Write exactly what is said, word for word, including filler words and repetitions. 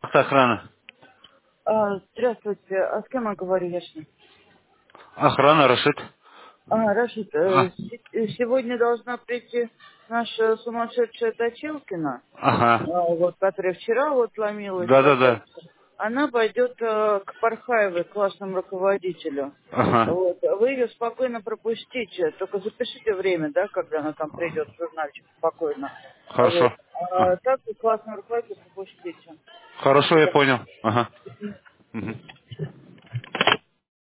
Охрана. А, здравствуйте, а с кем я говорю, Яшин? Охрана, Рашид. А, Рашид, э, А, се- э, сегодня должна прийти наша сумасшедшая Точилкина, а, ага. вот, которая вчера вот ломилась в отель. Да-да-да. Она пойдет э, к Пархаевой, классному руководителю. Ага. Вот. Вы ее спокойно пропустите, только запишите время, да, когда она там придет в журнальчик спокойно. Вот. Хорошо. А А, так и классного руководителя пропустите. хорошо, я Да. понял. Ага. Мгм.